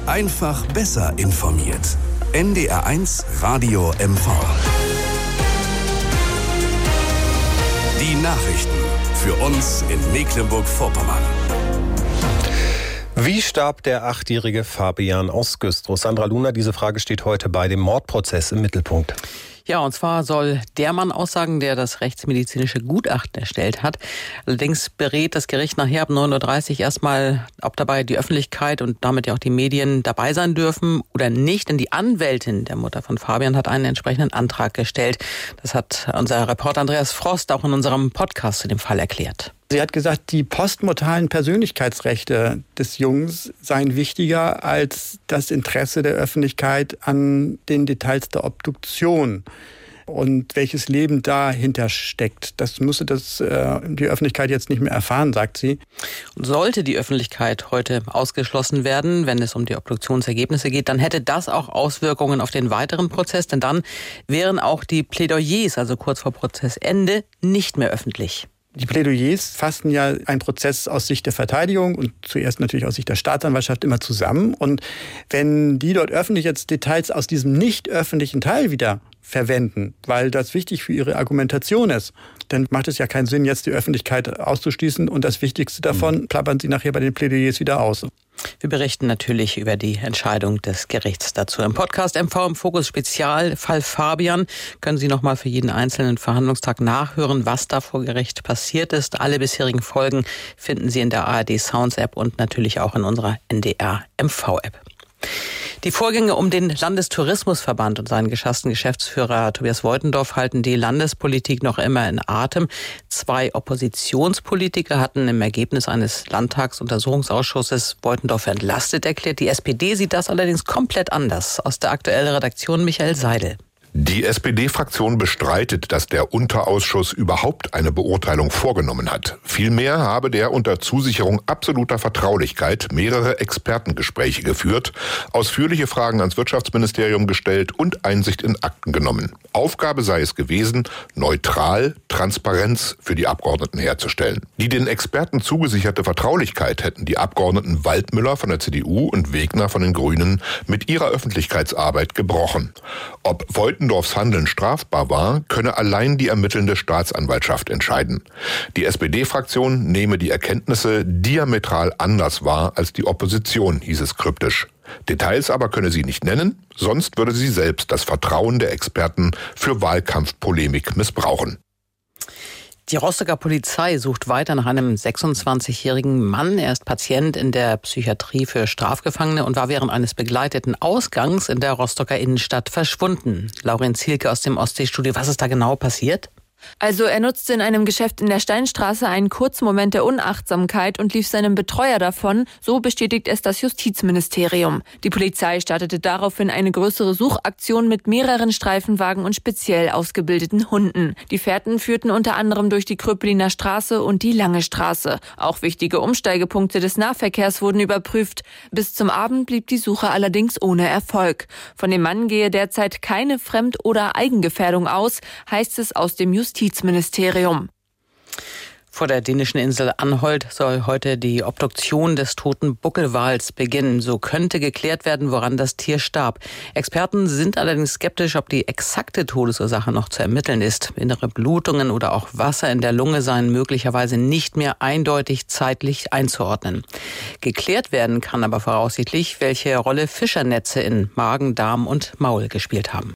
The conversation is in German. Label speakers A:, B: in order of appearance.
A: Einfach besser informiert. NDR1 Radio MV. Die Nachrichten für uns in Mecklenburg-Vorpommern.
B: Wie starb der 8-jährige Fabian aus Güstrow? Sandra Luhner, diese Frage steht heute bei dem Mordprozess im Mittelpunkt.
C: Ja, und zwar soll der Mann aussagen, der das rechtsmedizinische Gutachten erstellt hat. Allerdings berät das Gericht nachher ab 9.30 Uhr erstmal, ob dabei die Öffentlichkeit und damit ja auch die Medien dabei sein dürfen oder nicht. Denn die Anwältin der Mutter von Fabian hat einen entsprechenden Antrag gestellt. Das hat unser Reporter Andreas Frost auch in unserem Podcast zu dem Fall erklärt.
D: Sie hat gesagt, die postmortalen Persönlichkeitsrechte des Jungs seien wichtiger als das Interesse der Öffentlichkeit an den Details der Obduktion. Und welches Leben dahinter steckt, das müsse die Öffentlichkeit jetzt nicht mehr erfahren, sagt sie.
C: Und sollte die Öffentlichkeit heute ausgeschlossen werden, wenn es um die Obduktionsergebnisse geht, dann hätte das auch Auswirkungen auf den weiteren Prozess. Denn dann wären auch die Plädoyers, also kurz vor Prozessende, nicht mehr öffentlich.
D: Die Plädoyers fassen ja einen Prozess aus Sicht der Verteidigung und zuerst natürlich aus Sicht der Staatsanwaltschaft immer zusammen. Und wenn die dort öffentlich jetzt Details aus diesem nicht öffentlichen Teil wieder verwenden, weil das wichtig für ihre Argumentation ist, dann macht es ja keinen Sinn, jetzt die Öffentlichkeit auszuschließen und das Wichtigste davon plappern sie nachher bei den Plädoyers wieder aus.
C: Wir berichten natürlich über die Entscheidung des Gerichts dazu. Im Podcast MV im Fokus Spezialfall Fabian können Sie nochmal für jeden einzelnen Verhandlungstag nachhören, was da vor Gericht passiert ist. Alle bisherigen Folgen finden Sie in der ARD Sounds App und natürlich auch in unserer NDR MV App. Die Vorgänge um den Landestourismusverband und seinen geschassten Geschäftsführer Tobias Woitendorf halten die Landespolitik noch immer in Atem. 2 Oppositionspolitiker hatten im Ergebnis eines Landtagsuntersuchungsausschusses Woitendorf entlastet erklärt. Die SPD sieht das allerdings komplett anders. Aus der aktuellen Redaktion Michael Seidel.
E: Die SPD-Fraktion bestreitet, dass der Unterausschuss überhaupt eine Beurteilung vorgenommen hat. Vielmehr habe der unter Zusicherung absoluter Vertraulichkeit mehrere Expertengespräche geführt, ausführliche Fragen ans Wirtschaftsministerium gestellt und Einsicht in Akten genommen. Aufgabe sei es gewesen, neutral Transparenz für die Abgeordneten herzustellen. Die den Experten zugesicherte Vertraulichkeit hätten die Abgeordneten Waldmüller von der CDU und Wegner von den Grünen mit ihrer Öffentlichkeitsarbeit gebrochen. Ob Woitendorfs Handeln strafbar war, könne allein die ermittelnde Staatsanwaltschaft entscheiden. Die SPD-Fraktion nehme die Erkenntnisse diametral anders wahr als die Opposition, hieß es kryptisch. Details aber könne sie nicht nennen, sonst würde sie selbst das Vertrauen der Experten für Wahlkampfpolemik missbrauchen.
C: Die Rostocker Polizei sucht weiter nach einem 26-jährigen Mann. Er ist Patient in der Psychiatrie für Strafgefangene und war während eines begleiteten Ausgangs in der Rostocker Innenstadt verschwunden. Lauren Zielke aus dem Ostseestudio. Was ist da genau passiert?
F: Also er nutzte in einem Geschäft in der Steinstraße einen kurzen Moment der Unachtsamkeit und lief seinem Betreuer davon, so bestätigt es das Justizministerium. Die Polizei startete daraufhin eine größere Suchaktion mit mehreren Streifenwagen und speziell ausgebildeten Hunden. Die Fährten führten unter anderem durch die Kröpeliner Straße und die Lange Straße. Auch wichtige Umsteigepunkte des Nahverkehrs wurden überprüft. Bis zum Abend blieb die Suche allerdings ohne Erfolg. Von dem Mann gehe derzeit keine Fremd- oder Eigengefährdung aus, heißt es aus dem Justizministerium.
C: Vor der dänischen Insel Anholt soll heute die Obduktion des toten Buckelwals beginnen. So könnte geklärt werden, woran das Tier starb. Experten sind allerdings skeptisch, ob die exakte Todesursache noch zu ermitteln ist. Innere Blutungen oder auch Wasser in der Lunge seien möglicherweise nicht mehr eindeutig zeitlich einzuordnen. Geklärt werden kann aber voraussichtlich, welche Rolle Fischernetze in Magen, Darm und Maul gespielt haben.